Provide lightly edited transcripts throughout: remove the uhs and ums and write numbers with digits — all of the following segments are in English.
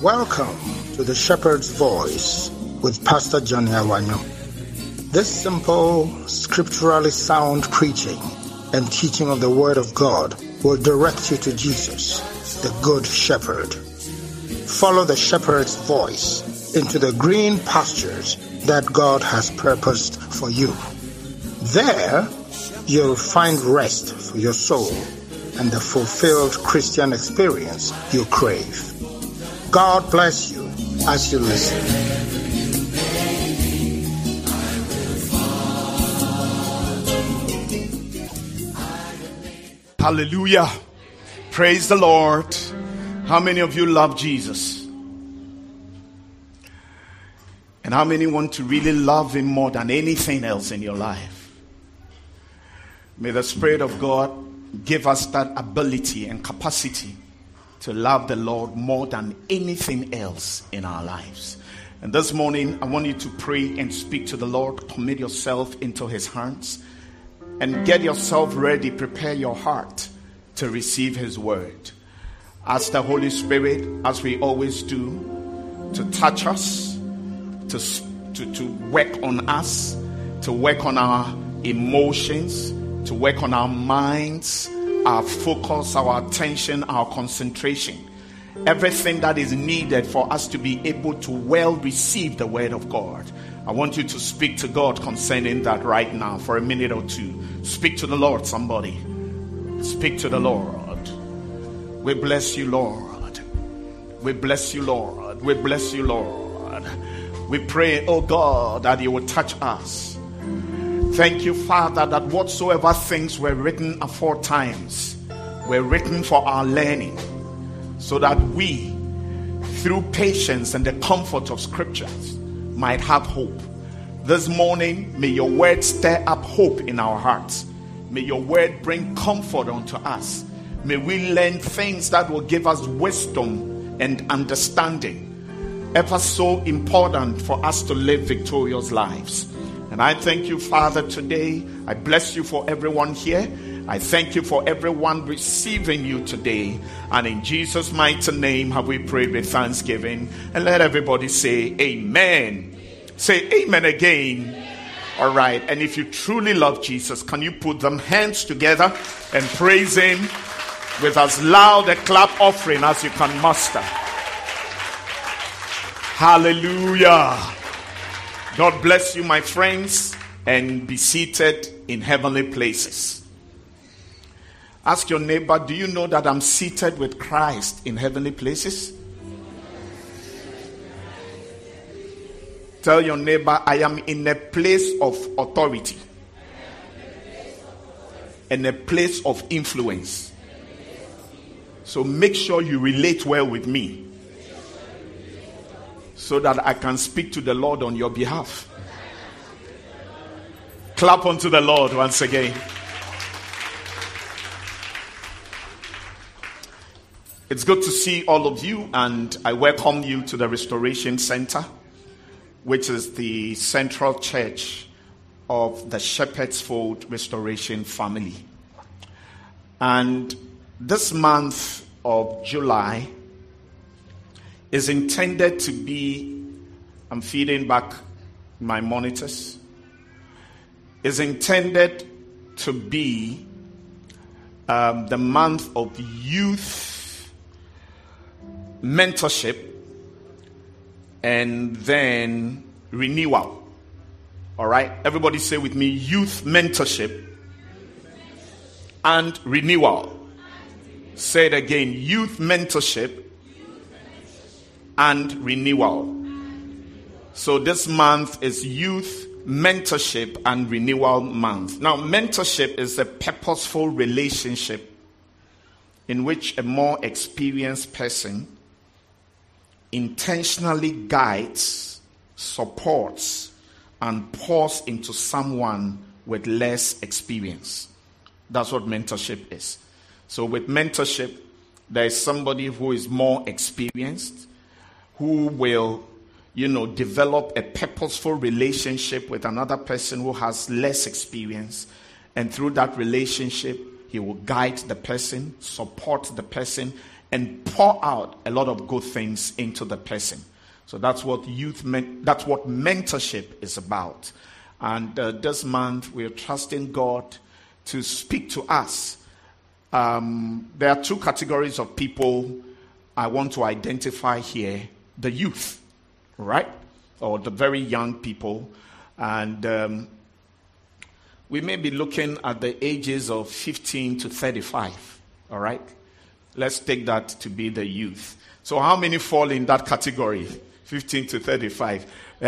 Welcome to the Shepherd's Voice with Pastor Johnny Awanyo. This simple, scripturally sound preaching and teaching of the Word of God will direct you to Jesus, the Good Shepherd. Follow the Shepherd's voice into the green pastures that God has purposed for you. There, you'll find rest for your soul and the fulfilled Christian experience you crave. God bless you as you listen. Hallelujah. Praise the Lord. How many of you love Jesus? And how many want to really love him more than anything else in your life? May the Spirit of God give us that ability and capacity to love the Lord more than anything else in our lives. And this morning, I want you to pray and speak to the Lord. Commit yourself into his hands and get yourself ready. Prepare your heart to receive his word. Ask the Holy Spirit, as we always do, to touch us, to work on us, to work on our emotions, to work on our minds, our focus, our attention, our concentration. Everything that is needed for us to be able to well receive the word of God. I want you to speak to God concerning that right now for a minute or two. Speak to the Lord, somebody. Speak to the Lord. We bless you, Lord. We bless you, Lord. We bless you, Lord. We pray, oh God, that you will touch us. Thank you, Father, that whatsoever things were written aforetimes were written for our learning, so that we, through patience and the comfort of scriptures, might have hope. This morning, may your word stir up hope in our hearts. May your word bring comfort unto us. May we learn things that will give us wisdom and understanding, ever so important for us to live victorious lives. And I thank you, Father, today. I bless you for everyone here. I thank you for everyone receiving you today. And in Jesus' mighty name have we prayed with thanksgiving. And let everybody say amen. Say amen again. All right. And if you truly love Jesus, can you put them hands together and praise him with as loud a clap offering as you can muster? Hallelujah. God bless you, my friends, and be seated in heavenly places. Ask your neighbor, do you know that I'm seated with Christ in heavenly places? Tell your neighbor, I am in a place of authority and a place of influence. So make sure you relate well with me, so that I can speak to the Lord on your behalf. Clap unto the Lord once again. It's good to see all of you, and I welcome you to the Restoration Center, which is the central church of the Shepherd's Fold Restoration family. And this month of July is intended to be, I'm feeding back my monitors, is intended to be the month of youth mentorship and then renewal. All right, everybody say with me, youth mentorship and renewal. Say it again, youth mentorship and renewal. So this month is youth mentorship and renewal month. Now, mentorship is a purposeful relationship in which a more experienced person intentionally guides, supports, and pours into someone with less experience. That's what mentorship is. So with mentorship, there is somebody who is more experienced, who will, develop a purposeful relationship with another person who has less experience. And through that relationship, he will guide the person, support the person, and pour out a lot of good things into the person. So that's what that's what mentorship is about. And this month we are trusting God to speak to us. There are two categories of people I want to identify here. The youth, right? Or the very young people. And we may be looking at the ages of 15 to 35. All right? Let's take that to be the youth. So how many fall in that category? 15 to 35.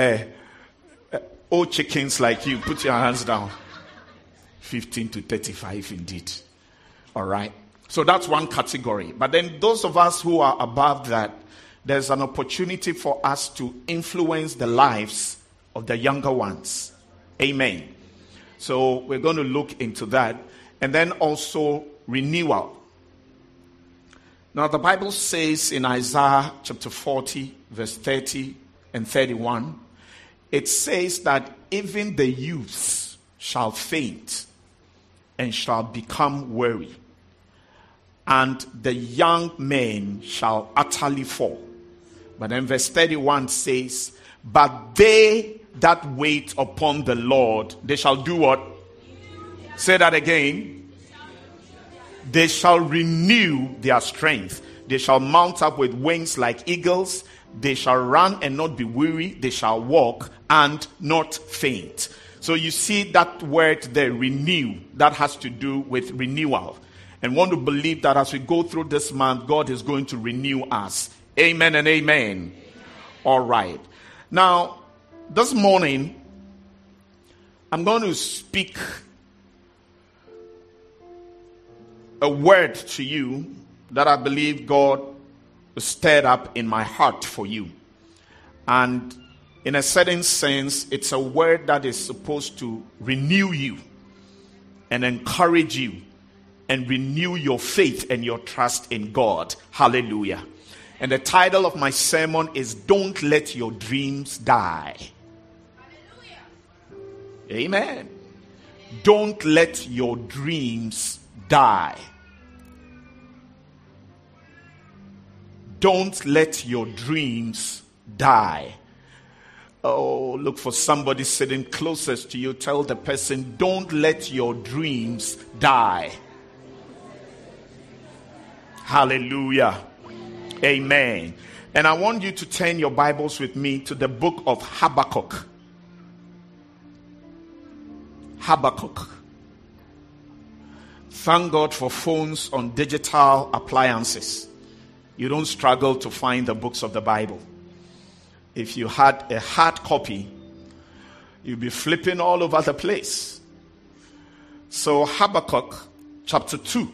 Old chickens like you, put your hands down. 15 to 35 indeed. All right? So that's one category. But then those of us who are above that, there's an opportunity for us to influence the lives of the younger ones. Amen. So we're going to look into that. And then also renewal. Now the Bible says in Isaiah chapter 40, verse 30 and 31, it says that even the youths shall faint and shall become weary, and the young men shall utterly fall. But then verse 31 says, but they that wait upon the Lord, they shall do what? Say that again. They shall renew their strength. They shall mount up with wings like eagles. They shall run and not be weary. They shall walk and not faint. So you see that word there, renew, that has to do with renewal. And want to believe that as we go through this month, God is going to renew us. Amen and amen. All right. Now, this morning, I'm going to speak a word to you that I believe God stirred up in my heart for you. And in a certain sense, it's a word that is supposed to renew you and encourage you and renew your faith and your trust in God. Hallelujah. And the title of my sermon is Don't Let Your Dreams Die. Hallelujah. Amen. Don't let your dreams die. Don't let your dreams die. Oh, look for somebody sitting closest to you. Tell the person, don't let your dreams die. Hallelujah. Amen. And I want you to turn your Bibles with me to the book of Habakkuk. Habakkuk. Thank God for phones on digital appliances. You don't struggle to find the books of the Bible. If you had a hard copy, you'd be flipping all over the place. So Habakkuk chapter 2.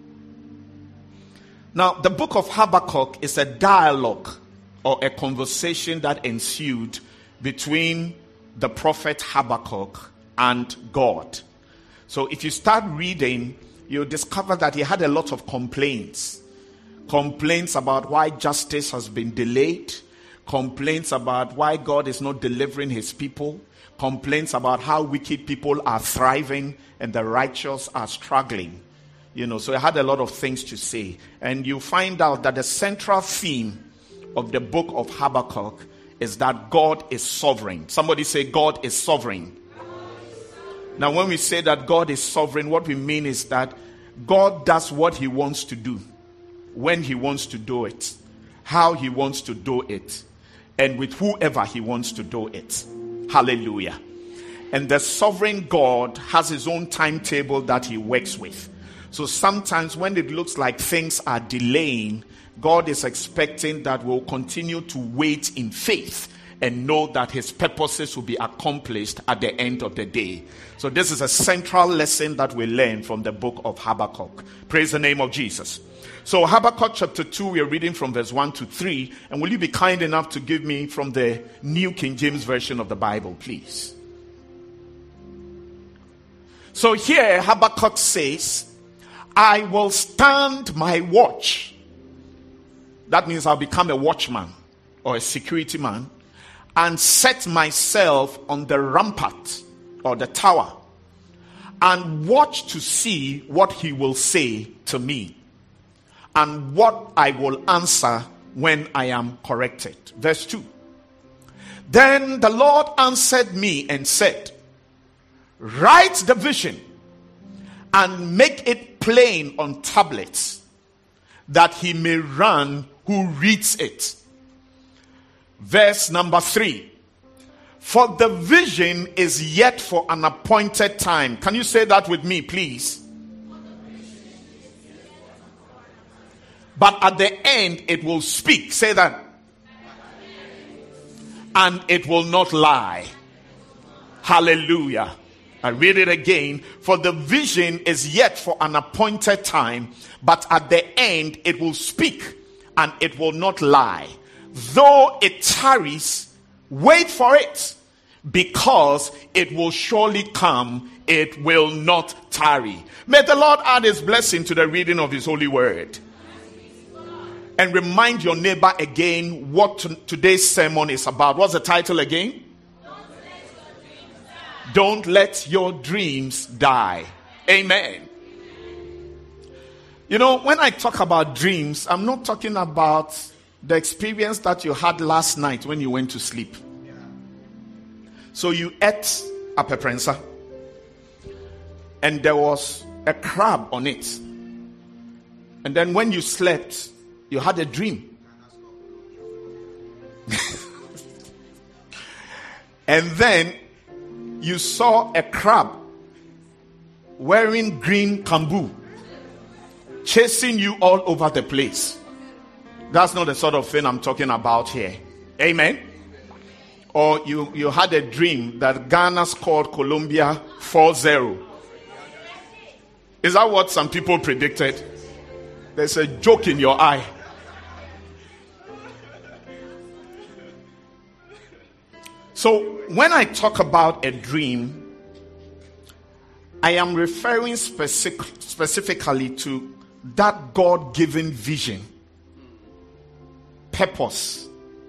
Now, the book of Habakkuk is a dialogue or a conversation that ensued between the prophet Habakkuk and God. So if you start reading, you'll discover that he had a lot of complaints. Complaints about why justice has been delayed. Complaints about why God is not delivering his people. Complaints about how wicked people are thriving and the righteous are struggling. You know, so he had a lot of things to say. And you find out that the central theme of the book of Habakkuk is that God is sovereign. Somebody say, God is sovereign. Now, when we say that God is sovereign, what we mean is that God does what he wants to do, when he wants to do it, how he wants to do it, and with whoever he wants to do it. Hallelujah. And the sovereign God has his own timetable that he works with. So sometimes when it looks like things are delaying, God is expecting that we'll continue to wait in faith and know that his purposes will be accomplished at the end of the day. So this is a central lesson that we learn from the book of Habakkuk. Praise the name of Jesus. So Habakkuk chapter 2, we are reading from verse 1 to 3. And will you be kind enough to give me from the New King James Version of the Bible, please? So here Habakkuk says, I will stand my watch. That means I'll become a watchman or a security man and set myself on the rampart or the tower and watch to see what he will say to me. and what I will answer when I am corrected. Verse 2. Then the Lord answered me and said, write the vision and make it plain on tablets, that he may run who reads it. Verse number 3. For the vision is yet for an appointed time. Can you say that with me, please? But at the end it will speak. Say that. And it will not lie. Hallelujah. I read it again. For the vision is yet for an appointed time, but at the end it will speak and it will not lie. Though it tarries, wait for it, because it will surely come. It will not tarry. May the Lord add his blessing to the reading of his holy word. And remind your neighbor again what today's sermon is about. What's the title again? Don't let your dreams die. Amen. You know, when I talk about dreams, I'm not talking about the experience that you had last night when you went to sleep. So you ate a pepperensa and there was a crab on it. And then when you slept, you had a dream. And then you saw a crab wearing green kambu chasing you all over the place. That's not the sort of thing I'm talking about here. Amen. Or you had a dream that Ghana scored Colombia 4-0. Is that what some people predicted? There's a joke in your eye. So when I talk about a dream, I am referring specifically to that God-given vision, purpose,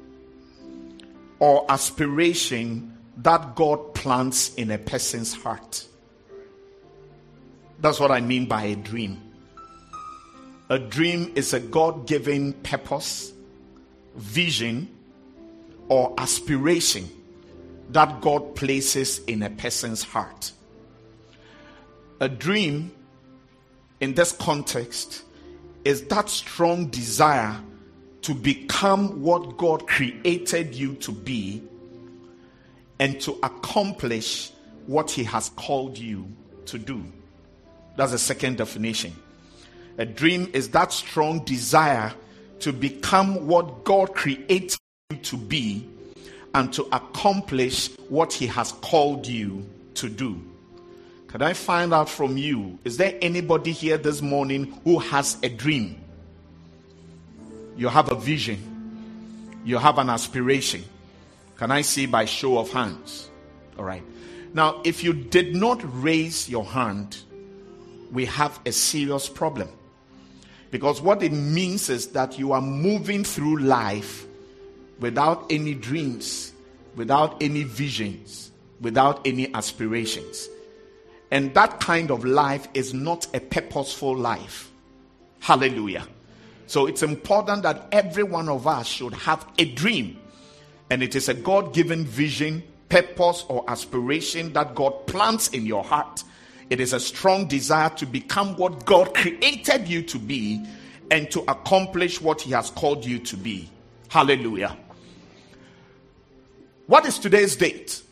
or aspiration that God plants in a person's heart. That's what I mean by a dream. A dream is a God-given purpose, vision, or aspiration that God places in a person's heart. A dream, in this context, is that strong desire to become what God created you to be and to accomplish what he has called you to do. That's the second definition. A dream is that strong desire to become what God created you to be and to accomplish what he has called you to do. Can I find out from you, is there anybody here this morning who has a dream? You have a vision. You have an aspiration. Can I see by show of hands? All right. Now, if you did not raise your hand, we have a serious problem. Because what it means is that you are moving through life without any dreams, without any visions, without any aspirations. And that kind of life is not a purposeful life. Hallelujah. So it's important that every one of us should have a dream. And it is a God-given vision, purpose, or aspiration that God plants in your heart. It is a strong desire to become what God created you to be and to accomplish what he has called you to be. Hallelujah. What is today's date?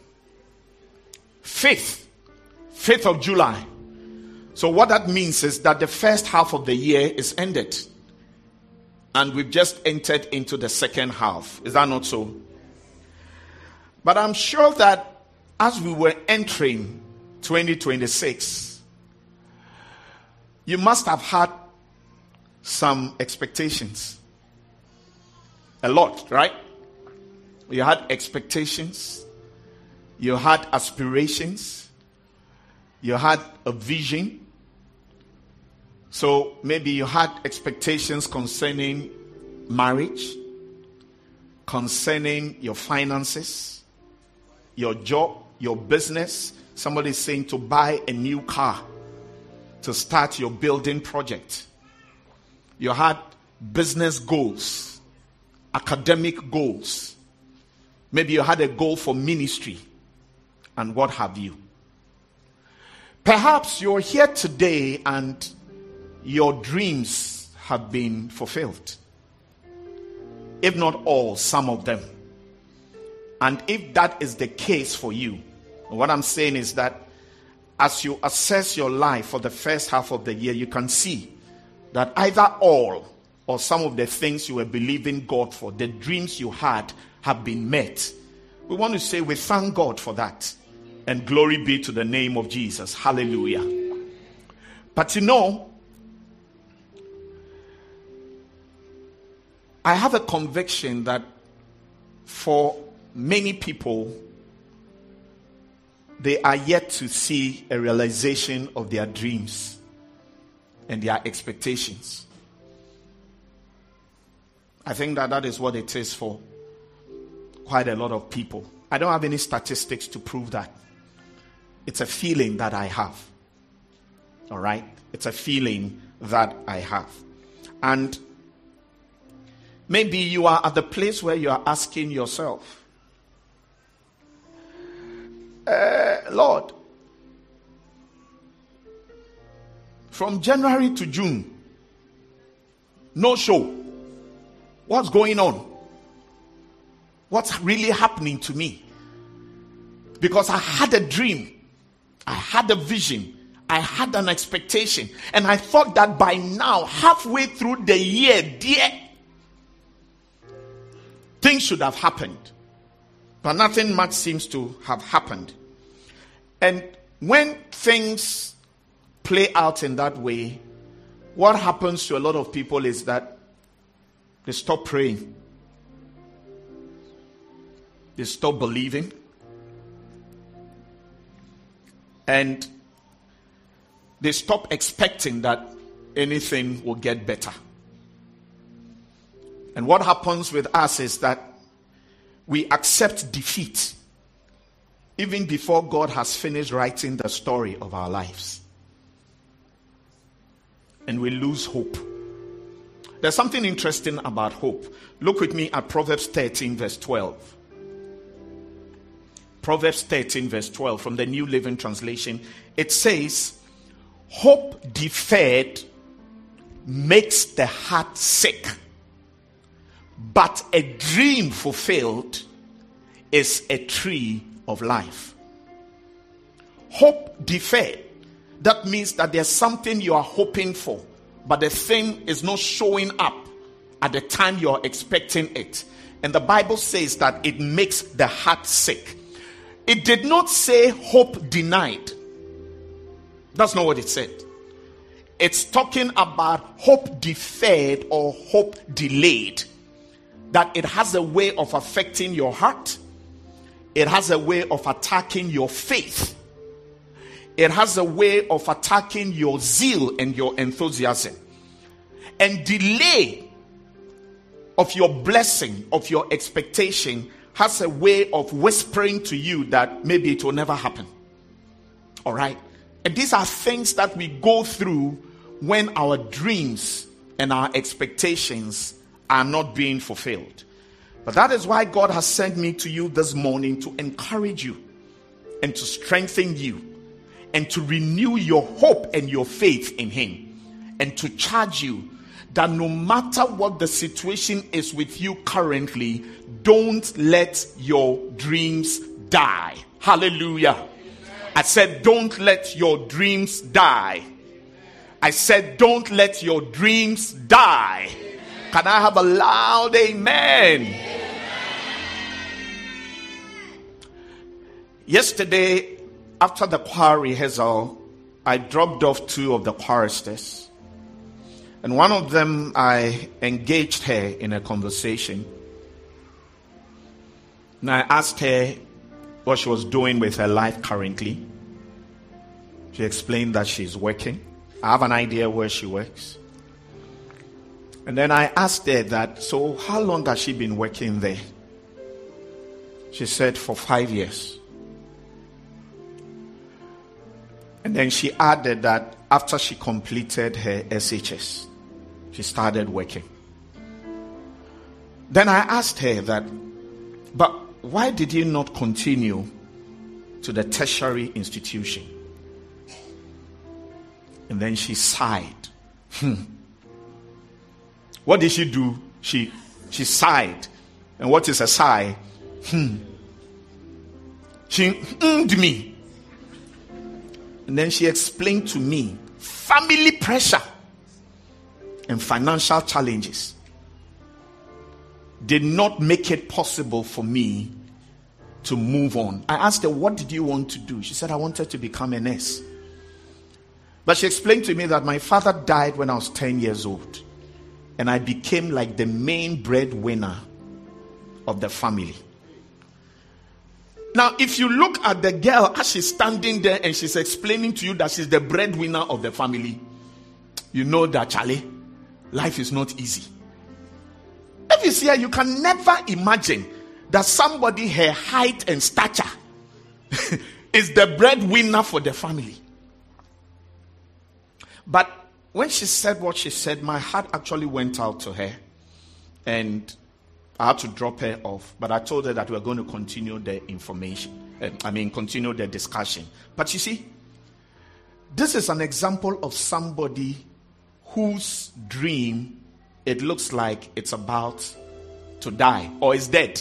5th of July. So what that means is that the first half of the year is ended. And we've just entered into the second half. Is that not so? But I'm sure that as we were entering 2026, you must have had some expectations. A lot, right? You had expectations. You had aspirations. You had a vision. So maybe you had expectations concerning marriage, concerning your finances, your job, your business. Somebody is saying to buy a new car, to start your building project. You had business goals, academic goals. Maybe you had a goal for ministry and what have you. Perhaps you're here today and your dreams have been fulfilled. If not all, some of them. And if that is the case for you, what I'm saying is that as you assess your life for the first half of the year, you can see that either all or some of the things you were believing God for, the dreams you had, have been met. We want to say we thank God for that. And glory be to the name of Jesus. Hallelujah. But you know, I have a conviction that for many people, they are yet to see a realization of their dreams and their expectations. I think that is what it is for quite a lot of people. I don't have any statistics to prove that. It's a feeling that I have. All right? It's a feeling that I have. And maybe you are at the place where you are asking yourself, Lord, from January to June, no show. What's going on? What's really happening to me? Because I had a dream. I had a vision. I had an expectation. And I thought that by now, halfway through the year, dear, things should have happened. But nothing much seems to have happened. And when things play out in that way, what happens to a lot of people is that they stop praying. They stop believing. And they stop expecting that anything will get better. And what happens with us is that we accept defeat even before God has finished writing the story of our lives. And we lose hope. There's something interesting about hope. Look with me at Proverbs 13 verse 12. Proverbs 13 verse 12 from the New Living Translation. It says, hope deferred makes the heart sick, but a dream fulfilled is a tree of life. Hope deferred. That means that there's something you are hoping for, but the thing is not showing up at the time you're expecting it. And the Bible says that it makes the heart sick. It did not say hope denied. That's not what it said. It's talking about hope deferred or hope delayed. That it has a way of affecting your heart. It has a way of attacking your faith. It has a way of attacking your zeal and your enthusiasm. And delay of your blessing, of your expectation, has a way of whispering to you that maybe it will never happen. All right? And these are things that we go through when our dreams and our expectations are not being fulfilled. But that is why God has sent me to you this morning to encourage you and to strengthen you and to renew your hope and your faith in Him, and to charge you that no matter what the situation is with you currently, don't let your dreams die. Hallelujah. I said, don't let your dreams die. I said, don't let your dreams die. Can I have a loud amen? Yesterday, after the choir rehearsal, I dropped off two of the choristers. And one of them, I engaged her in a conversation. And I asked her what she was doing with her life currently. She explained that she's working. I have an idea where she works. And then I asked her that, so how long has she been working there? She said, for 5 years. And then she added that after she completed her SHS, She started working. Then I asked her that, but why did you not continue to the tertiary institution? And then she sighed. What did she do? She sighed. And what is a sigh? She hummed me. And then she explained to me family pressure and financial challenges did not make it possible for me to move on. I asked her, what did you want to do? She said, I wanted to become a nurse. But she explained to me that my father died when I was 10 years old. And I became like the main breadwinner of the family. Now, if you look at the girl as she's standing there and she's explaining to you that she's the breadwinner of the family, you know that, Charlie, life is not easy. If you see her, you can never imagine that somebody her height and stature is the breadwinner for the family. But when she said what she said, my heart actually went out to her. And I had to drop her off. But I told her that we're going to continue the continue the discussion. But you see, this is an example of somebody whose dream, it looks like it's about to die or is dead.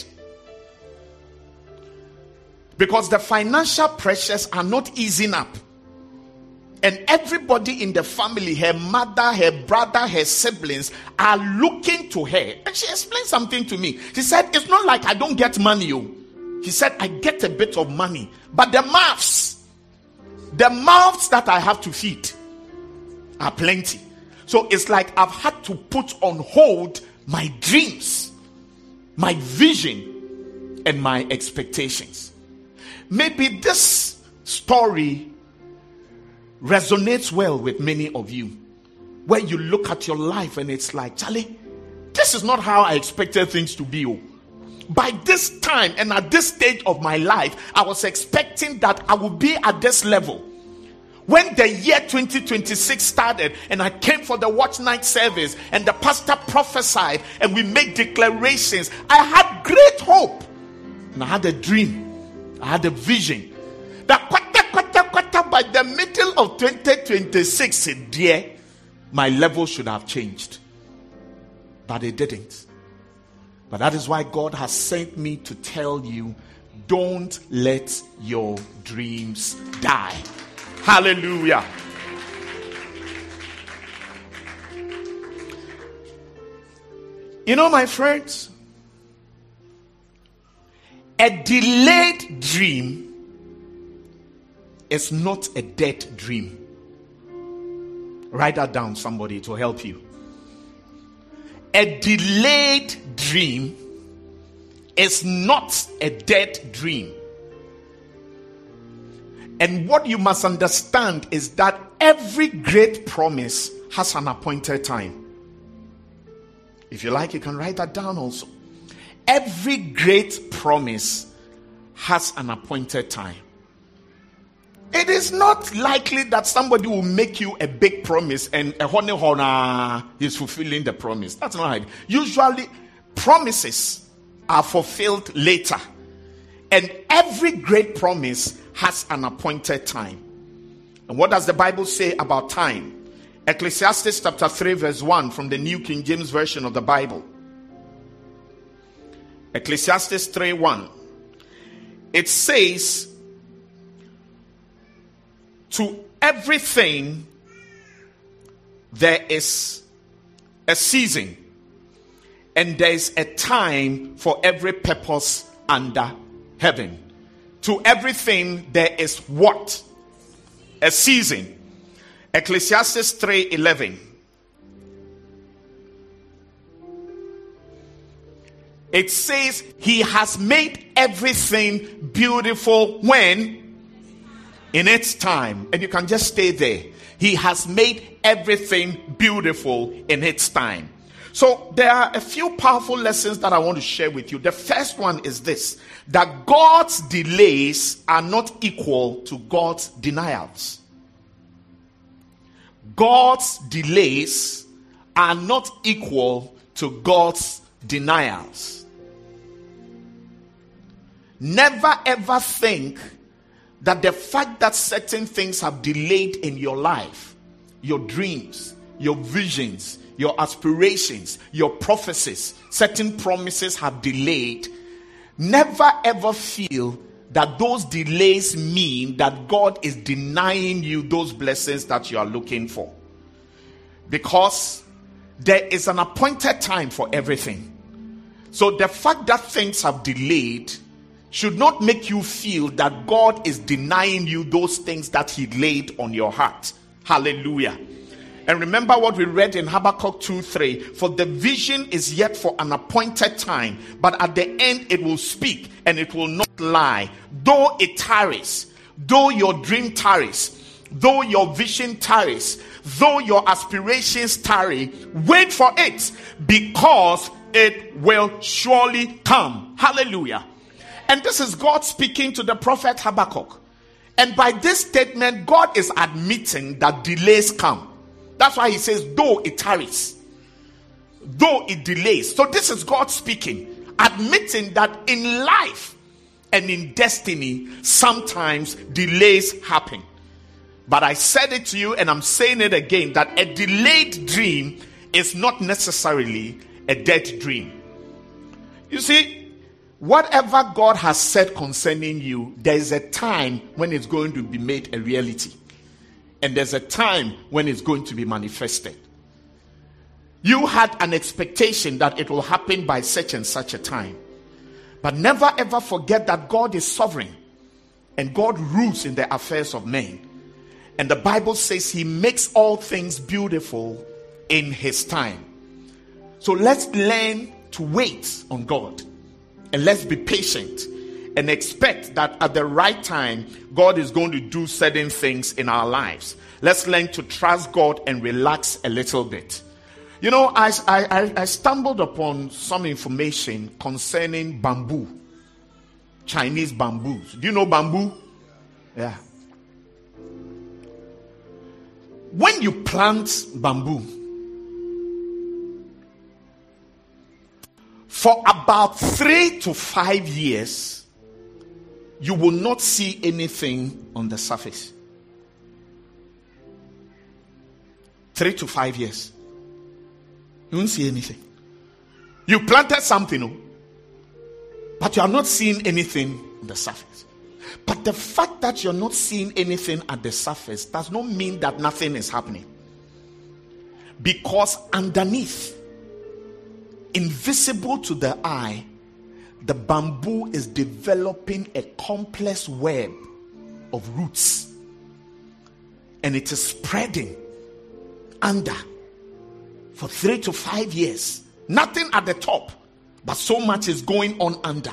Because the financial pressures are not easing up. And everybody in the family, her mother, her brother, her siblings are looking to her. And she explained something to me. She said, it's not like I don't get money. She said, I get a bit of money. But the mouths that I have to feed are plenty. So it's like I've had to put on hold my dreams, my vision, and my expectations. Maybe this story resonates well with many of you, where you look at your life and it's like, Charlie, this is not how I expected things to be. By this time and at this stage of my life, I was expecting that I would be at this level. When the year 2026 started and I came for the watch night service and the pastor prophesied and we made declarations, I had great hope and I had a dream, I had a vision that by the middle of 2026, dear, my level should have changed. But it didn't. But that is why God has sent me to tell you, don't let your dreams die. Hallelujah. You know, my friends, a delayed dream is not a dead dream. Write that down, somebody, to help you. A delayed dream is not a dead dream. And what you must understand is that every great promise has an appointed time. If you like, you can write that down also. Every great promise has an appointed time. It is not likely that somebody will make you a big promise and a honey is fulfilling the promise. That's not right. Usually, promises are fulfilled later. And every great promise has an appointed time. And what does the Bible say about time? Ecclesiastes chapter 3 verse 1 from the New King James Version of the Bible. Ecclesiastes 3:1. It says, to everything there is a season, and there is a time for every purpose under heaven. To everything there is what? A season. Ecclesiastes 3:11. It says he has made everything beautiful when? In its time. And you can just stay there. He has made everything beautiful in its time. So there are a few powerful lessons that I want to share with you. The first one is this, that God's delays are not equal to God's denials. God's delays are not equal to God's denials. Never ever think that the fact that certain things have delayed in your life, your dreams, your visions, your aspirations, your prophecies, certain promises have delayed. Never ever feel that those delays mean that God is denying you those blessings that you are looking for. Because there is an appointed time for everything. So the fact that things have delayed should not make you feel that God is denying you those things that he laid on your heart. Hallelujah. And remember what we read in Habakkuk 2:3. For the vision is yet for an appointed time, but at the end it will speak and it will not lie. Though it tarries, though your dream tarries, though your vision tarries, though your aspirations tarry, wait for it, because it will surely come. Hallelujah. And this is God speaking to the prophet Habakkuk. And by this statement, God is admitting that delays come. That's why he says, though it tarries, though it delays. So this is God speaking, admitting that in life and in destiny, sometimes delays happen. But I said it to you, and I'm saying it again, that a delayed dream is not necessarily a dead dream. You see, whatever God has said concerning you, there is a time when it's going to be made a reality. And there's a time when it's going to be manifested. You had an expectation that it will happen by such and such a time. But never ever forget that God is sovereign. And God rules in the affairs of men. And the Bible says he makes all things beautiful in his time. So let's learn to wait on God. And let's be patient. And expect that at the right time, God is going to do certain things in our lives. Let's learn to trust God and relax a little bit. You know, I stumbled upon some information concerning bamboo. Chinese bamboos. Do you know bamboo? Yeah. When you plant bamboo, for about 3 to 5 years, you will not see anything on the surface. 3 to 5 years. You won't see anything. You planted something, but you are not seeing anything on the surface. But the fact that you're not seeing anything at the surface does not mean that nothing is happening. Because underneath, invisible to the eye, the bamboo is developing a complex web of roots. And it is spreading under for 3 to 5 years. Nothing at the top, but so much is going on under.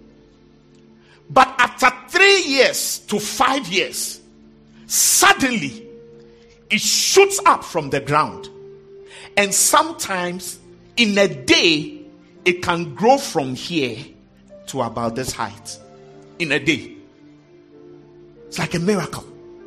But after 3 years to 5 years, suddenly it shoots up from the ground. And sometimes in a day, it can grow from here to about this height. In a day. It's like a miracle.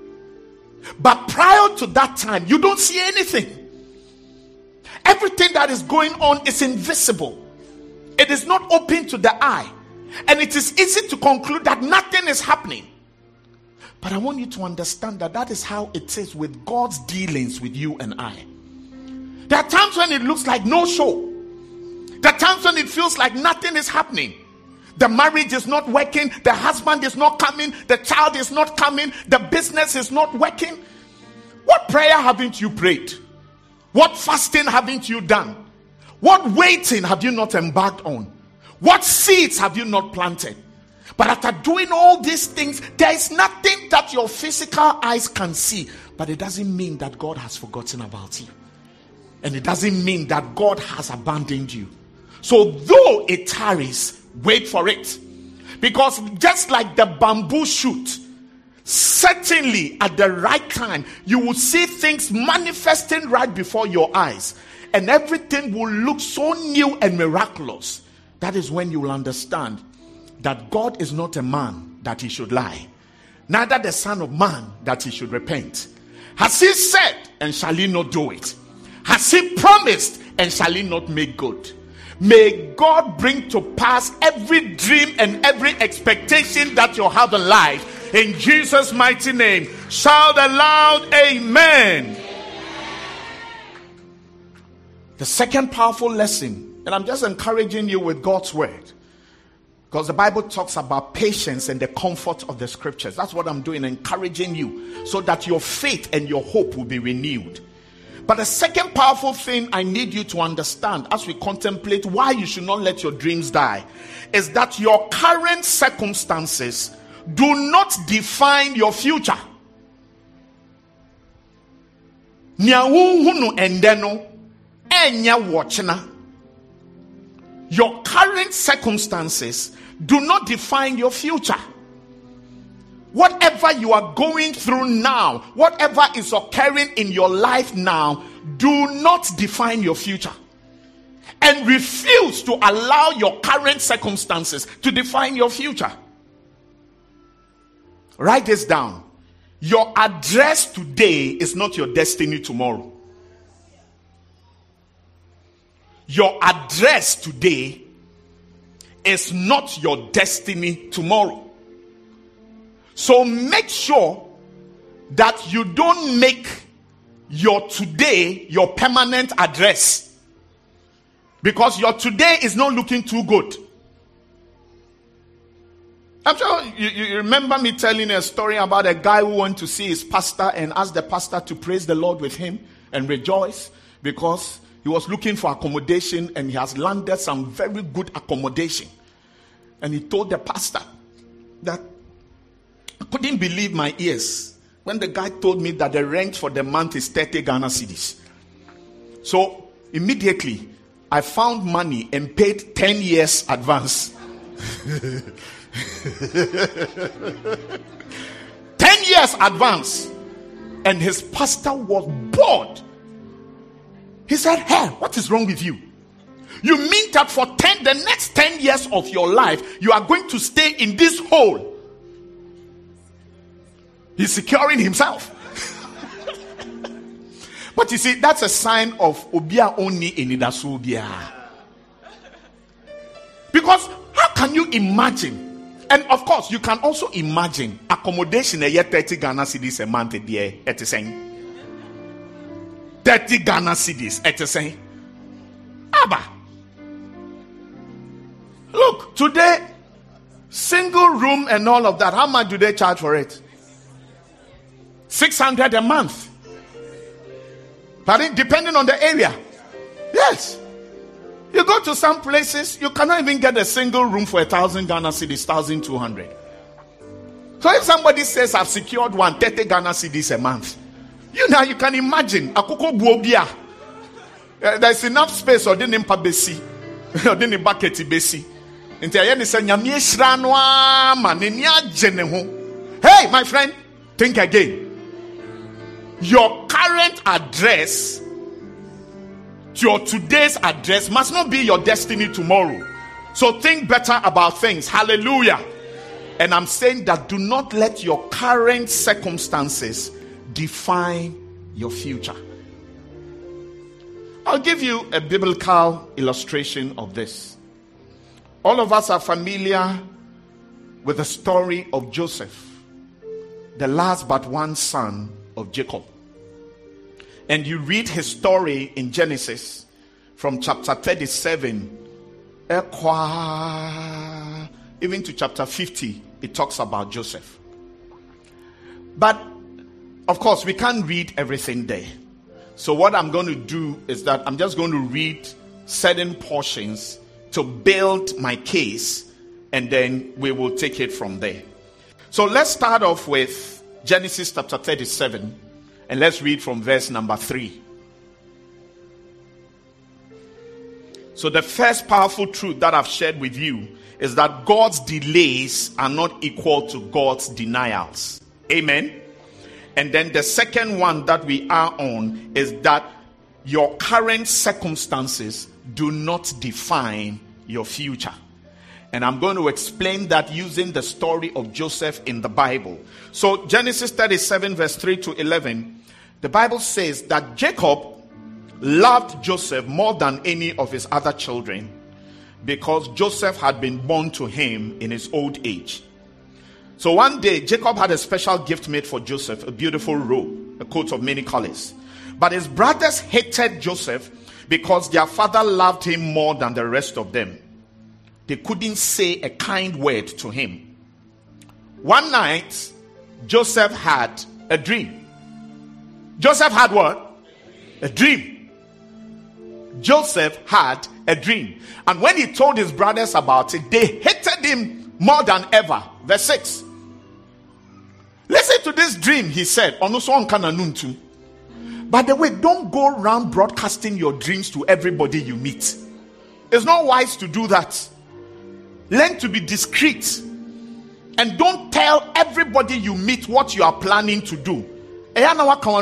But prior to that time, you don't see anything. Everything that is going on is invisible. It is not open to the eye. And it is easy to conclude that nothing is happening. But I want you to understand that that is how it is with God's dealings with you and I. There are times when it looks like no show. There are times when it feels like nothing is happening. The marriage is not working. The husband is not coming. The child is not coming. The business is not working. What prayer haven't you prayed? What fasting haven't you done? What waiting have you not embarked on? What seeds have you not planted? But after doing all these things, there is nothing that your physical eyes can see. But it doesn't mean that God has forgotten about you. And it doesn't mean that God has abandoned you. So though it tarries, wait for it. Because just like the bamboo shoot, certainly at the right time, you will see things manifesting right before your eyes. And everything will look so new and miraculous. That is when you will understand that God is not a man that he should lie, neither the son of man that he should repent. Has he said, and shall he not do it? has he promised, and shall he not make good? May God bring to pass every dream and every expectation that you have in life. In Jesus' mighty name, shout aloud, amen. The second powerful lesson, and I'm just encouraging you with God's word, because the Bible talks about patience and the comfort of the scriptures. That's what I'm doing, encouraging you, so that your faith and your hope will be renewed. But the second powerful thing I need you to understand as we contemplate why you should not let your dreams die is that your current circumstances do not define your future. Your current circumstances do not define your future. Whatever you are going through now, whatever is occurring in your life now, do not define your future. And refuse to allow your current circumstances to define your future. Write this down. Your address today is not your destiny tomorrow. Your address today is not your destiny tomorrow. So make sure that you don't make your today your permanent address, because your today is not looking too good. I'm sure you remember me telling a story about a guy who went to see his pastor and asked the pastor to praise the Lord with him and rejoice because he was looking for accommodation and he has landed some very good accommodation. And he told the pastor that I couldn't believe my ears when the guy told me that the rent for the month is 30 Ghana cedis. So immediately I found money and paid 10 years advance. 10 years advance. And his pastor was bored. He said, "Hey, what is wrong with you? You mean that for the next 10 years of your life, you are going to stay in this hole?" He's securing himself. But you see, that's a sign of Obia only in Idasubia. Because how can you imagine? And of course, you can also imagine accommodation a year 30 Ghana cedis a month at the same. 30 Ghana cedis at the same. Abba. Look, today, single room and all of that, how much do they charge for it? 600 a month. But depending on the area. Yes. You go to some places, you cannot even get a single room for 1,000 Ghana cedis, 1,200. So if somebody says, "I've secured 30 Ghana cedis a month," you can imagine. There's enough space or didn't besi or didn't bucket besi. Hey, my friend, think again. Your current address, your today's address, must not be your destiny tomorrow. So think better about things. Hallelujah. And I'm saying that do not let your current circumstances define your future. I'll give you a biblical illustration of this. All of us are familiar with the story of Joseph, the last but one son of Jacob. And you read his story in Genesis from chapter 37 even to chapter 50. It talks about Joseph. But of course we can't read everything there. So what I'm going to do is that I'm just going to read certain portions to build my case, and then we will take it from there. So let's start off with Genesis chapter 37. And let's read from verse number 3. So the first powerful truth that I've shared with you is that God's delays are not equal to God's denials. Amen. And then the second one that we are on is that your current circumstances do not define your future. And I'm going to explain that using the story of Joseph in the Bible. So Genesis 37 verse 3 to 11, the Bible says that Jacob loved Joseph more than any of his other children because Joseph had been born to him in his old age. So one day, Jacob had a special gift made for Joseph, a beautiful robe, a coat of many colors. But his brothers hated Joseph because their father loved him more than the rest of them. They couldn't say a kind word to him. One night, Joseph had a dream. Joseph had what? A dream. Joseph had a dream. And when he told his brothers about it, they hated him more than ever. Verse 6. Listen to this dream, he said. By the way, don't go around broadcasting your dreams to everybody you meet. It's not wise to do that. Learn to be discreet. And don't tell everybody you meet what you are planning to do. Yeah,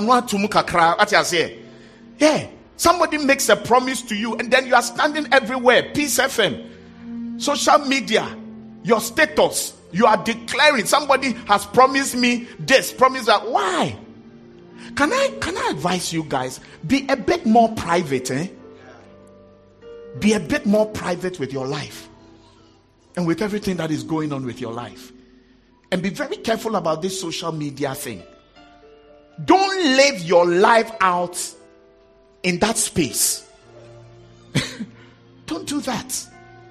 somebody makes a promise to you and then you are standing everywhere. Peace FM, social media, your status, you are declaring somebody has promised me this, promise that. Why? Can I advise you guys, be a bit more private, Be a bit more private with your life and with everything that is going on with your life. And be very careful about this social media thing. Don't live your life out in that space. Don't do that.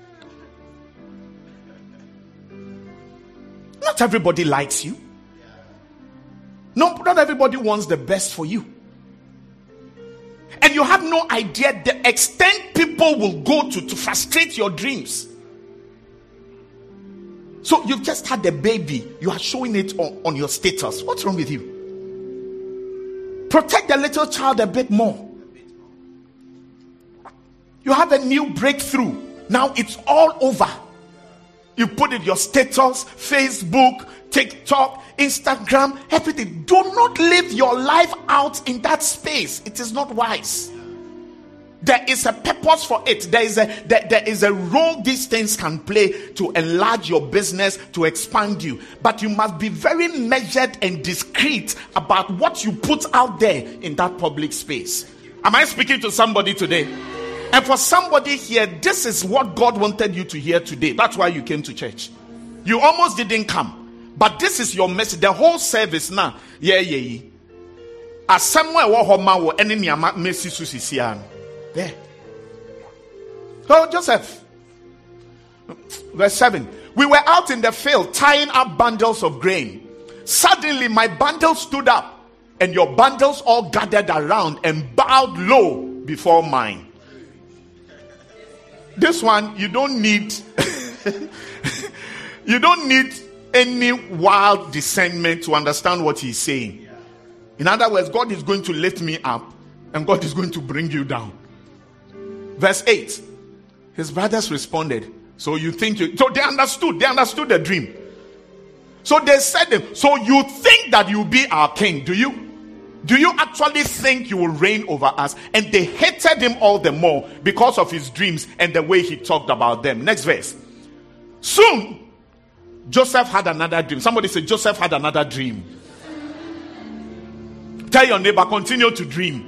Not everybody likes you. No, not everybody wants the best for you. And you have no idea the extent people will go to frustrate your dreams. So you've just had a baby. You are showing it on your status. What's wrong with you? Protect the little child a bit more. You have a new breakthrough. Now it's all over. You put it your status, Facebook, TikTok, Instagram, everything. Do not live your life out in that space. It is not wise. There is a purpose for it. There is a role these things can play to enlarge your business, to expand you. But you must be very measured and discreet about what you put out there in that public space. Am I speaking to somebody today? And for somebody here, this is what God wanted you to hear today. That's why you came to church. You almost didn't come. But this is your message. The whole service now. Yeah. As somewhere wo any message susisian. There. So Joseph, verse 7. We were out in the field tying up bundles of grain. Suddenly my bundle stood up, and your bundles all gathered around and bowed low before mine. This one, you don't need you don't need any wild discernment to understand what he's saying. In other words, God is going to lift me up and God is going to bring you down. Verse 8. His brothers responded. So they understood the dream. So they said to him, so you think that you'll be our king, do you? Do you actually think you will reign over us? And they hated him all the more because of his dreams and the way he talked about them. Next verse. Soon, Joseph had another dream. Somebody say, Joseph had another dream. Tell your neighbor, continue to dream.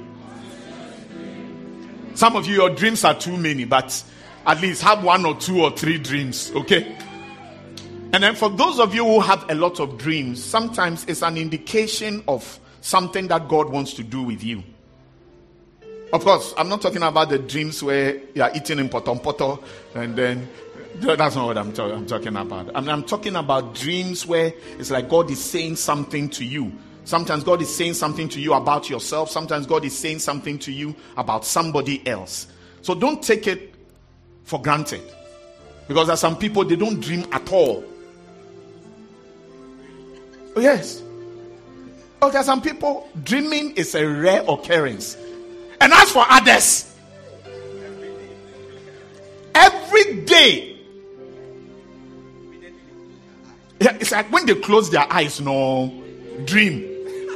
Some of you, your dreams are too many, but at least have 1 or 2 or 3 dreams, okay? And then for those of you who have a lot of dreams, sometimes it's an indication of something that God wants to do with you. Of course, I'm not talking about the dreams where you are eating in potom and then that's not what I'm talking about. I'm talking about dreams where it's like God is saying something to you. Sometimes God is saying something to you about yourself. Sometimes God is saying something to you about somebody else. So don't take it for granted. Because there are some people, they don't dream at all. Oh, yes. Oh, there are some people, dreaming is a rare occurrence. And as for others, every day, yeah, it's like when they close their eyes, dream.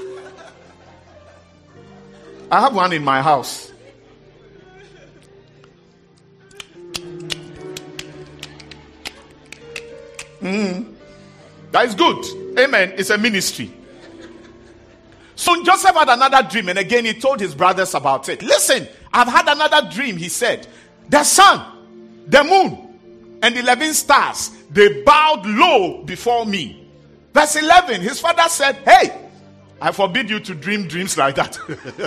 I have one in my house. That is good. Amen. It's a ministry. So Joseph had another dream, and again he told his brothers about it. Listen, I've had another dream, he said. The sun, the moon, and 11 stars, they bowed low before me. Verse 11, his father said, hey, I forbid you to dream dreams like that.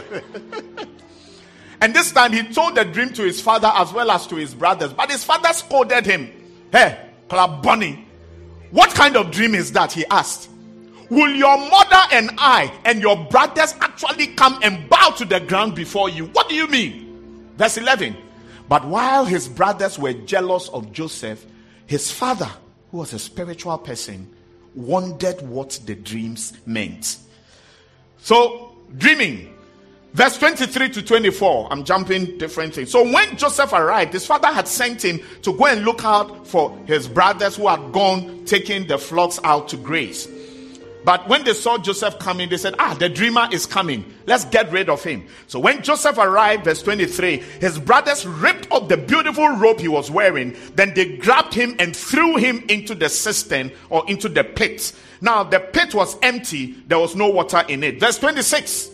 And this time he told the dream to his father as well as to his brothers. But his father scolded him. Hey, Club Bunny, what kind of dream is that? He asked. Will your mother and I and your brothers actually come and bow to the ground before you? What do you mean? Verse 11. But while his brothers were jealous of Joseph, his father, who was a spiritual person, wondered what the dreams meant. So, dreaming. Verse 23 to 24, I'm jumping different things. So when Joseph arrived, his father had sent him to go and look out for his brothers who had gone taking the flocks out to graze. But when they saw Joseph coming, they said, the dreamer is coming. Let's get rid of him. So when Joseph arrived, verse 23, his brothers ripped up the beautiful robe he was wearing. Then they grabbed him and threw him into the cistern or into the pit. Now the pit was empty. There was no water in it. Verse 26.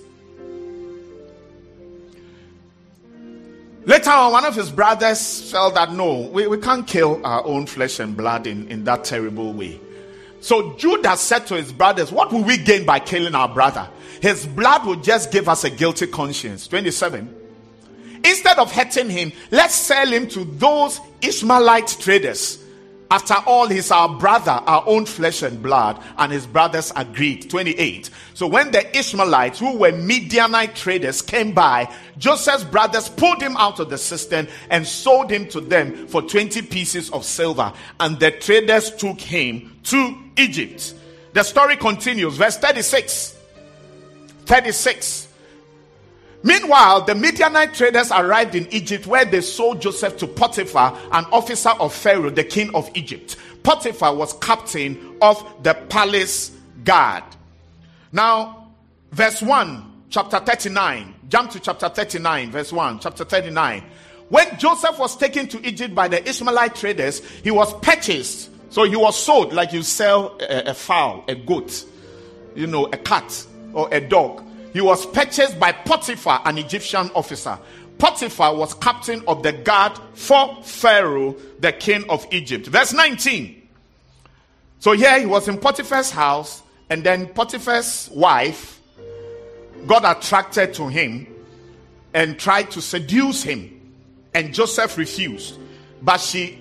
Later on, one of his brothers felt that no, we can't kill our own flesh and blood in that terrible way. So Judah said to his brothers, what will we gain by killing our brother? His blood will just give us a guilty conscience. 27. Instead of hurting him, let's sell him to those Ishmaelite traders. After all, he's our brother, our own flesh and blood. And his brothers agreed. 28. So when the Ishmaelites, who were Midianite traders, came by, Joseph's brothers pulled him out of the cistern and sold him to them for 20 pieces of silver. And the traders took him to Egypt. The story continues. Verse 36. 36. Meanwhile, the Midianite traders arrived in Egypt, where they sold Joseph to Potiphar, an officer of Pharaoh, the king of Egypt. Potiphar was captain of the palace guard. Now, verse 1, chapter 39. Jump to chapter 39, verse 1, chapter 39. When Joseph was taken to Egypt by the Ishmaelite traders, he was purchased. So he was sold like you sell a fowl, a goat, a cat or a dog. He was purchased by Potiphar, an Egyptian officer. Potiphar was captain of the guard for Pharaoh, the king of Egypt. Verse 19. So here he was in Potiphar's house, and then Potiphar's wife got attracted to him and tried to seduce him. And Joseph refused. But she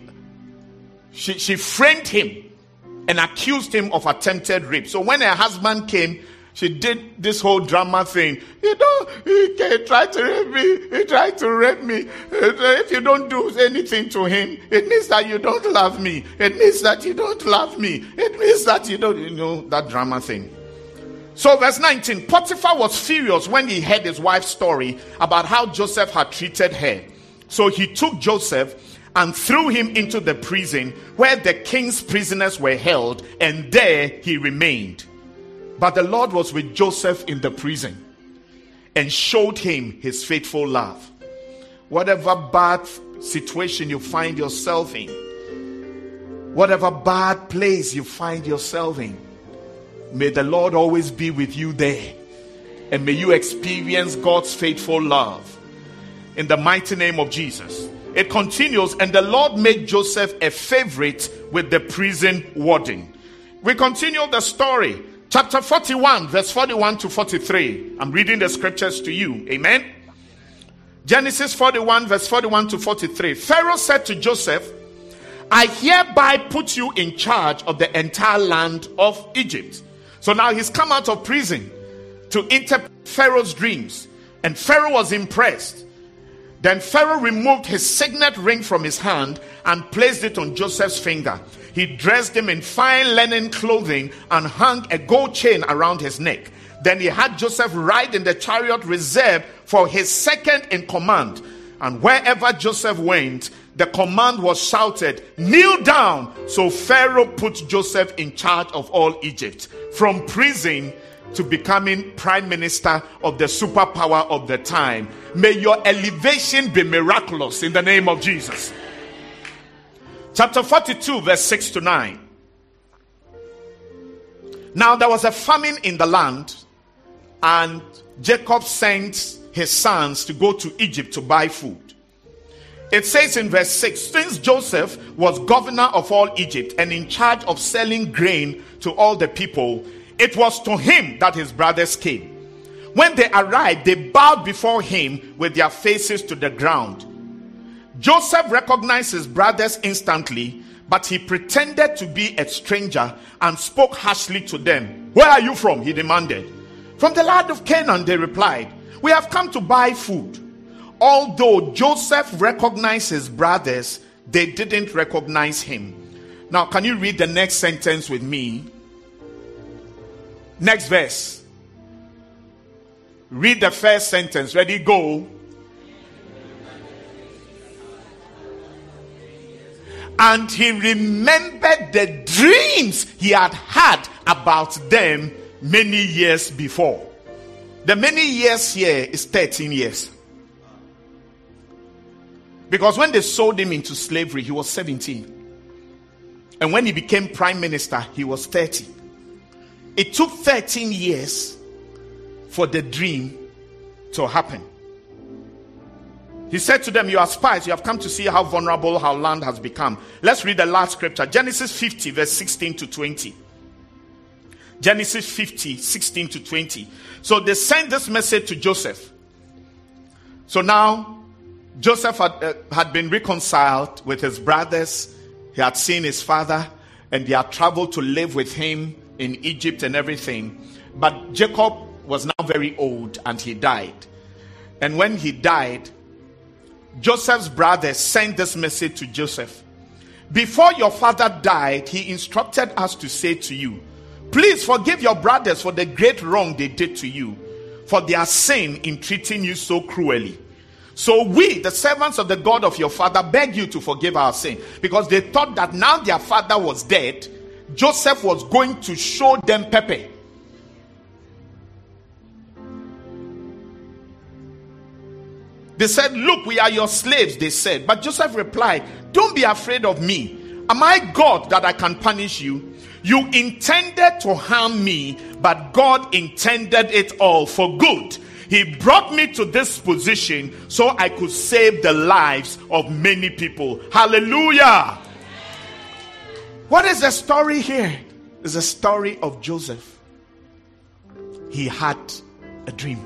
framed him and accused him of attempted rape. So when her husband came, she did this whole drama thing. He tried to rape me. He tried to rape me. If you don't do anything to him, it means that you don't love me. It means that you don't love me. It means that you don't, that drama thing. So verse 19, Potiphar was furious when he heard his wife's story about how Joseph had treated her. So he took Joseph and threw him into the prison where the king's prisoners were held, and there he remained. But the Lord was with Joseph in the prison and showed him his faithful love. Whatever bad situation you find yourself in, whatever bad place you find yourself in, may the Lord always be with you there. And may you experience God's faithful love. In the mighty name of Jesus. It continues, and the Lord made Joseph a favorite with the prison warden. We continue the story. Chapter 41, verse 41 to 43. I'm reading the scriptures to you. Amen. Genesis 41, verse 41 to 43. Pharaoh said to Joseph, I hereby put you in charge of the entire land of Egypt. So now he's come out of prison to interpret Pharaoh's dreams. And Pharaoh was impressed. Then Pharaoh removed his signet ring from his hand and placed it on Joseph's finger. He dressed him in fine linen clothing and hung a gold chain around his neck. Then he had Joseph ride in the chariot reserved for his second in command. And wherever Joseph went, the command was shouted, kneel down. So Pharaoh put Joseph in charge of all Egypt, from prison to becoming prime minister of the superpower of the time. May your elevation be miraculous in the name of Jesus. Chapter 42, verse 6 to 9. Now there was a famine in the land, and Jacob sent his sons to go to Egypt to buy food. It says in verse 6, since Joseph was governor of all Egypt and in charge of selling grain to all the people, it was to him that his brothers came. When they arrived, they bowed before him with their faces to the ground. Joseph recognized his brothers instantly, but he pretended to be a stranger and spoke harshly to them. Where are you from? He demanded. From the land of Canaan, they replied. We have come to buy food. Although Joseph recognized his brothers, they didn't recognize him. Now, can you read the next sentence with me? Next verse. Read the first sentence. Ready, go. And he remembered the dreams he had had about them many years before. The many years here is 13 years. Because when they sold him into slavery, he was 17. And when he became prime minister, he was 30. It took 13 years for the dream to happen. He said to them, you are spies. You have come to see how vulnerable our land has become. Let's read the last scripture. Genesis 50, verse 16 to 20. Genesis 50, 16 to 20. So they sent this message to Joseph. So now, Joseph had been reconciled with his brothers. He had seen his father, and they had traveled to live with him in Egypt and everything. But Jacob was now very old, and he died. And when he died, Joseph's brothers sent this message to Joseph. Before your father died, he instructed us to say to you, please forgive your brothers for the great wrong they did to you, for their sin in treating you so cruelly. So we, the servants of the God of your father, beg you to forgive our sin. Because they thought that now their father was dead, Joseph was going to show them pepper. They said, look, we are your slaves, they said. But Joseph replied, don't be afraid of me. Am I God that I can punish you? You intended to harm me, but God intended it all for good. He brought me to this position so I could save the lives of many people. Hallelujah. What is the story here? It's a story of Joseph. He had a dream.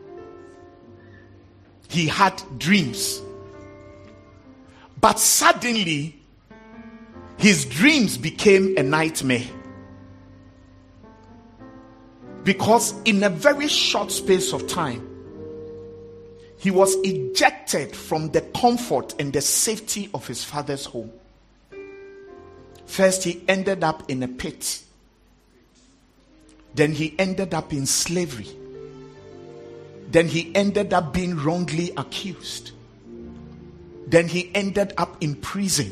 He had dreams. But suddenly, his dreams became a nightmare. Because in a very short space of time, he was ejected from the comfort and the safety of his father's home. First, he ended up in a pit. Then he ended up in slavery. Then he ended up being wrongly accused. Then he ended up in prison.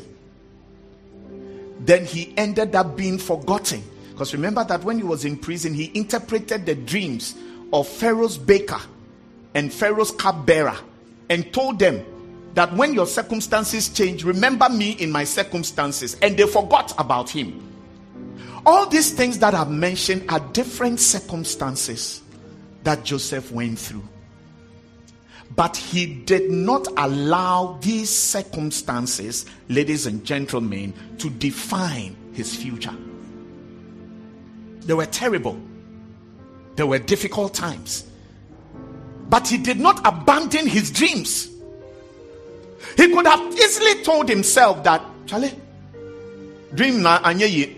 Then he ended up being forgotten. Because remember that when he was in prison, he interpreted the dreams of Pharaoh's baker and Pharaoh's cupbearer and told them that when your circumstances change, remember me in my circumstances. And they forgot about him. All these things that I've mentioned are different circumstances that Joseph went through. But he did not allow these circumstances, ladies and gentlemen, to define his future. They were terrible. They were difficult times. But he did not abandon his dreams. He could have easily told himself that, Charlie, dream na anye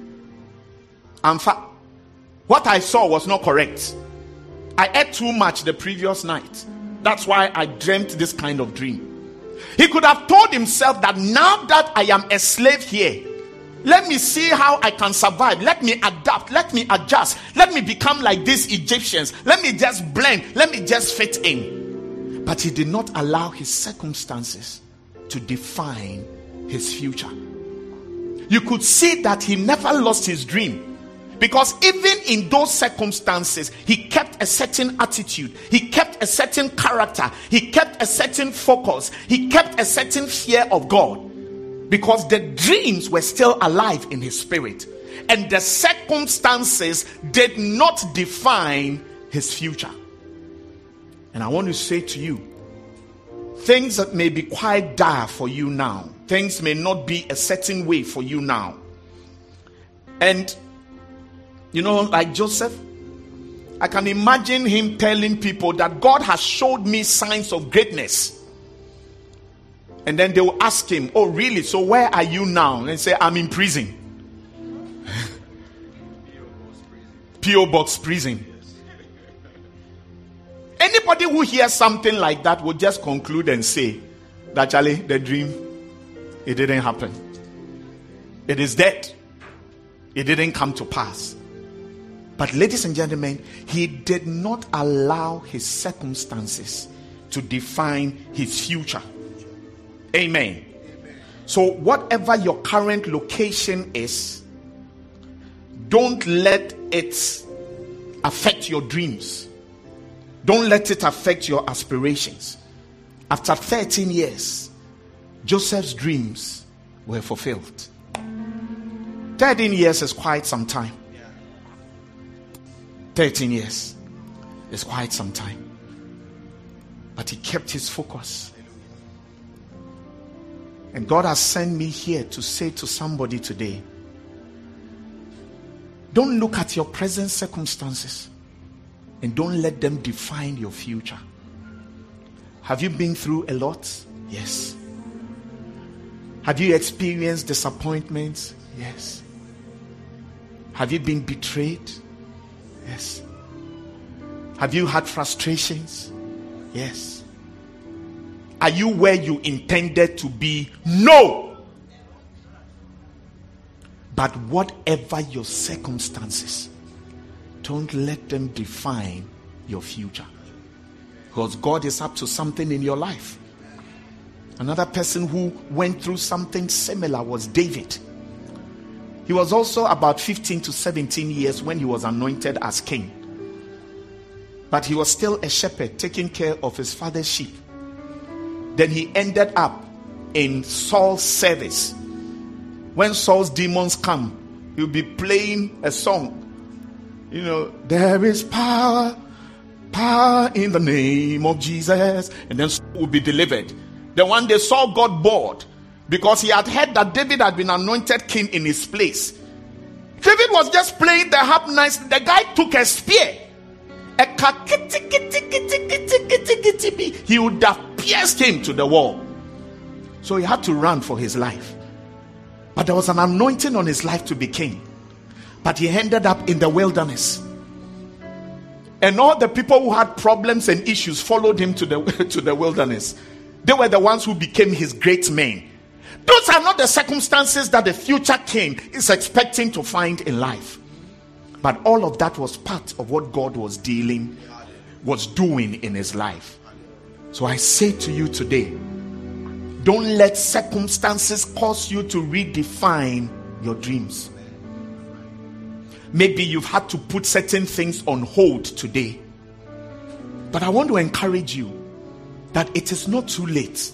what I saw was not correct. I ate too much the previous night. That's why I dreamt this kind of dream. He could have told himself that now that I am a slave here, let me see how I can survive. Let me adapt. Let me adjust. Let me become like these Egyptians. Let me just blend. Let me just fit in. But he did not allow his circumstances to define his future. You could see that he never lost his dream. Because even in those circumstances, he kept a certain attitude. He kept a certain character. He kept a certain focus. He kept a certain fear of God. Because the dreams were still alive in his spirit. And the circumstances did not define his future. And I want to say to you, things that may be quite dire for you now, things may not be a certain way for you now. And like Joseph, I can imagine him telling people that God has showed me signs of greatness. And then they will ask him, oh really, so where are you now? And say, I'm in prison. P.O. Box prison. Anybody who hears something like that will just conclude and say that, Charlie, the dream, it didn't happen. It is dead. It didn't come to pass. But ladies and gentlemen, he did not allow his circumstances to define his future. Amen. So whatever your current location is, don't let it affect your dreams. Don't let it affect your aspirations. After 13 years, Joseph's dreams were fulfilled. 13 years is quite some time. 13 years is quite some time. But he kept his focus. And God has sent me here to say to somebody today, don't look at your present circumstances and don't let them define your future. Have you been through a lot? Yes. Have you experienced disappointments? Yes. Have you been betrayed? Yes. Have you had frustrations? Yes. Are you where you intended to be? No. But whatever your circumstances, don't let them define your future. Because God is up to something in your life. Another person who went through something similar was David. He was also about 15 to 17 years when he was anointed as king. But he was still a shepherd taking care of his father's sheep. Then he ended up in Saul's service. When Saul's demons come, he'll be playing a song. There is power in the name of Jesus. And then Saul will be delivered. Then one day Saul got bored because he had heard that David had been anointed king in his place. David was just playing the harp nicely. The guy took a spear. He would have pierced him to the wall. So he had to run for his life. But there was an anointing on his life to be king. But he ended up in the wilderness. And all the people who had problems and issues followed him to the wilderness. They were the ones who became his great men. Those are not the circumstances that the future king is expecting to find in life. But all of that was part of what God was doing in his life. So I say to you today, don't let circumstances cause you to redefine your dreams. Maybe you've had to put certain things on hold today. But I want to encourage you that it is not too late.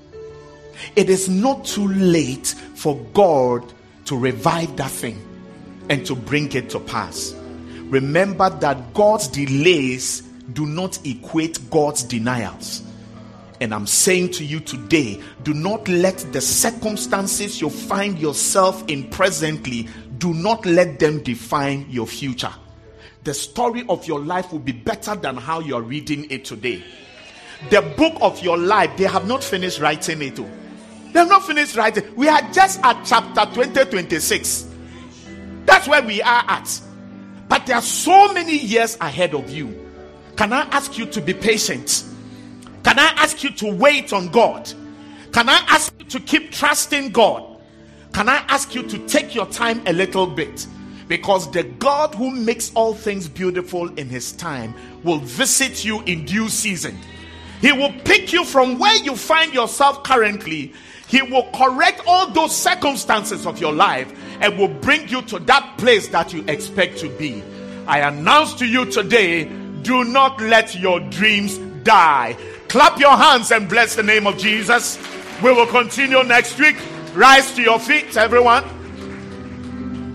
It is not too late for God to revive that thing and to bring it to pass. Remember that God's delays do not equate God's denials. And I'm saying to you today, do not let the circumstances you find yourself in presently, do not let them define your future. The story of your life will be better than how you're reading it today. The book of your life, they have not finished writing it. They have not finished writing. We are just at chapter 2026. That's where we are at. But there are so many years ahead of you. Can I ask you to be patient? Can I ask you to wait on God? Can I ask you to keep trusting God? Can I ask you to take your time a little bit? Because the God who makes all things beautiful in his time will visit you in due season. He will pick you from where you find yourself currently. He will correct all those circumstances of your life and will bring you to that place that you expect to be. I announce to you today, do not let your dreams die. Clap your hands and bless the name of Jesus. We will continue next week. Rise to your feet, everyone.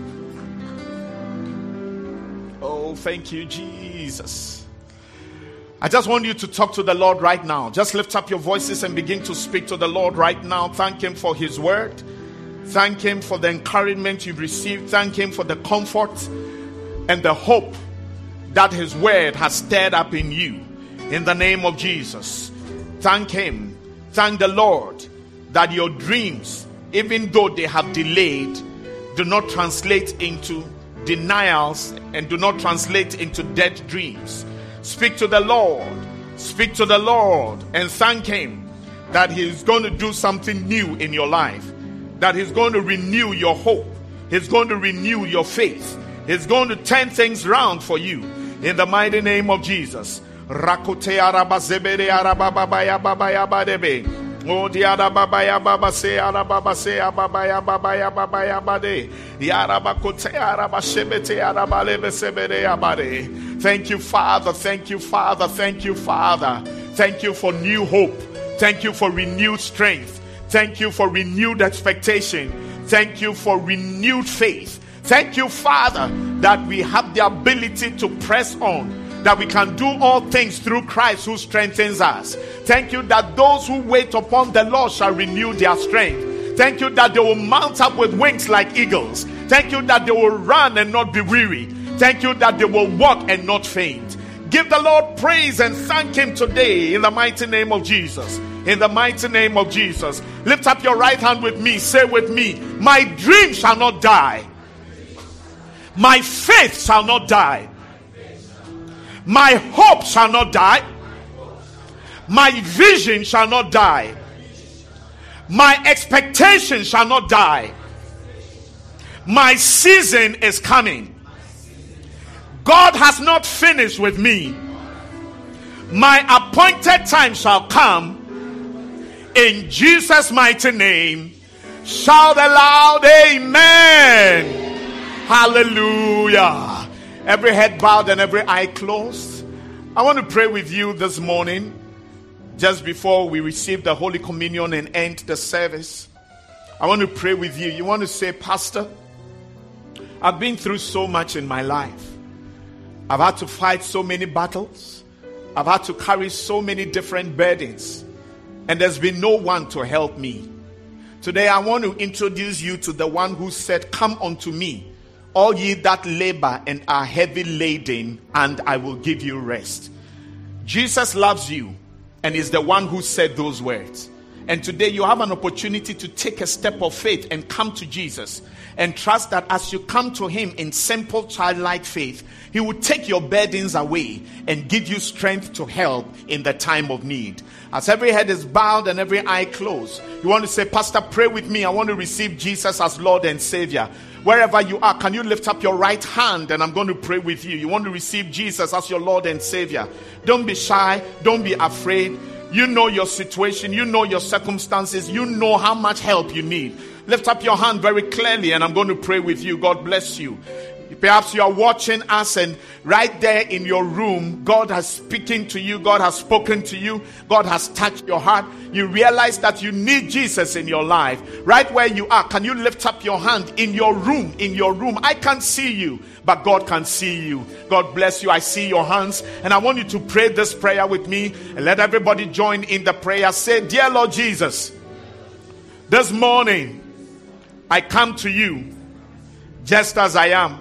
Oh, thank you, Jesus. I just want you to talk to the Lord right now. Just lift up your voices and begin to speak to the Lord right now. Thank Him for His word. Thank Him for the encouragement you've received. Thank Him for the comfort and the hope that His word has stirred up in you. In the name of Jesus. Thank Him. Thank the Lord that your dreams, even though they have delayed, do not translate into denials and do not translate into dead dreams. Speak to the Lord. Speak to the Lord and thank Him that He is going to do something new in your life. That He's going to renew your hope. He's going to renew your faith. He's going to turn things around for you. In the mighty name of Jesus. Rakote araba zebere araba babaya babaya badebe. O diara babaya baba se araba se ababaya babaya babaya bade. Yaraba kote araba shebete araba lebe sebere abade. Thank you, Father. Thank you, Father. Thank you, Father. Thank you for new hope. Thank you for renewed strength. Thank you for renewed expectation. Thank you for renewed faith. Thank you, Father, that we have the ability to press on, that we can do all things through Christ who strengthens us. Thank you that those who wait upon the Lord shall renew their strength. Thank you that they will mount up with wings like eagles. Thank you that they will run and not be weary. Thank you that they will walk and not faint. Give the Lord praise and thank Him today in the mighty name of Jesus. In the mighty name of Jesus. Lift up your right hand with me. Say with me, my dream shall not die. My faith shall not die. My hope shall not die. My vision shall not die. My expectation shall not die. My season is coming. God has not finished with me. My appointed time shall come. In Jesus' mighty name. Shout aloud, amen. Hallelujah. Every head bowed and every eye closed. I want to pray with you this morning, just before we receive the Holy Communion and end the service. I want to pray with you. You want to say, Pastor, I've been through so much in my life. I've had to fight so many battles. I've had to carry so many different burdens. And there's been no one to help me. Today I want to introduce you to the one who said, come unto me, all ye that labor and are heavy laden, and I will give you rest. Jesus loves you and is the one who said those words. And today you have an opportunity to take a step of faith and come to Jesus and trust that as you come to Him in simple childlike faith, He will take your burdens away and give you strength to help in the time of need. As every head is bowed and every eye closed, you want to say, Pastor, pray with me. I want to receive Jesus as Lord and Savior. Wherever you are, can you lift up your right hand and I'm going to pray with you. You want to receive Jesus as your Lord and Savior. Don't be shy. Don't be afraid. You know your situation. You know your circumstances. You know how much help you need. Lift up your hand very clearly and I'm going to pray with you. God bless you. Perhaps you are watching us and right there in your room, God has speaking to you. God has spoken to you. God has touched your heart. You realize that you need Jesus in your life. Right where you are, can you lift up your hand in your room? In your room. I can't see you, but God can see you. God bless you. I see your hands and I want you to pray this prayer with me and let everybody join in the prayer. Say, dear Lord Jesus, this morning I come to you just as I am.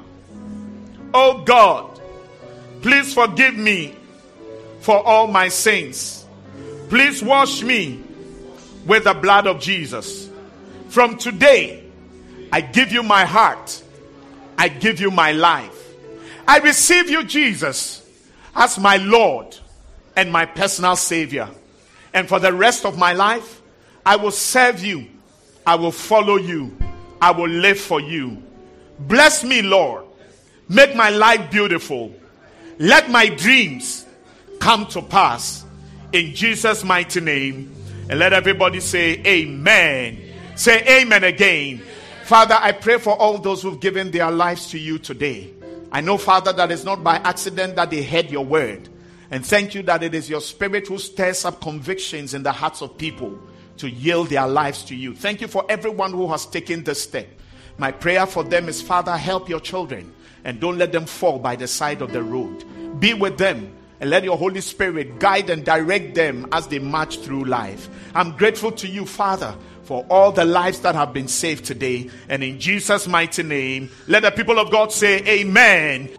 Oh God, please forgive me for all my sins. Please wash me with the blood of Jesus. From today, I give you my heart. I give you my life. I receive you, Jesus, as my Lord and my personal Savior. And for the rest of my life, I will serve you. I will follow you. I will live for you. Bless me, Lord. Make my life beautiful. Let my dreams come to pass. In Jesus' mighty name. And let everybody say amen. Say amen again. Father, I pray for all those who've given their lives to you today. I know, Father, that it's not by accident that they heard your word. And thank you that it is your Spirit who stirs up convictions in the hearts of people to yield their lives to you. Thank you for everyone who has taken this step. My prayer for them is, Father, help your children. And don't let them fall by the side of the road. Be with them. And let your Holy Spirit guide and direct them as they march through life. I'm grateful to you, Father, for all the lives that have been saved today. And in Jesus' mighty name, let the people of God say amen.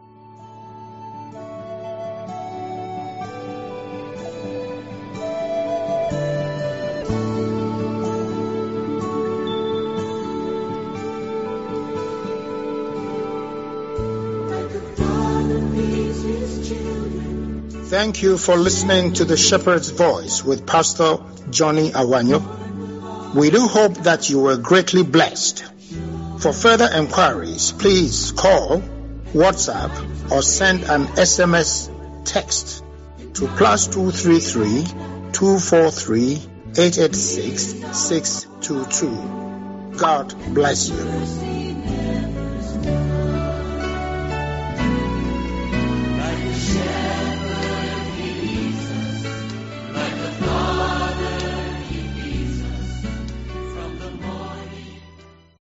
Thank you for listening to The Shepherd's Voice with Pastor Johnny Awanyo. We do hope that you were greatly blessed. For further enquiries, please call, WhatsApp, or send an SMS text to +233 243 886 622. God bless you.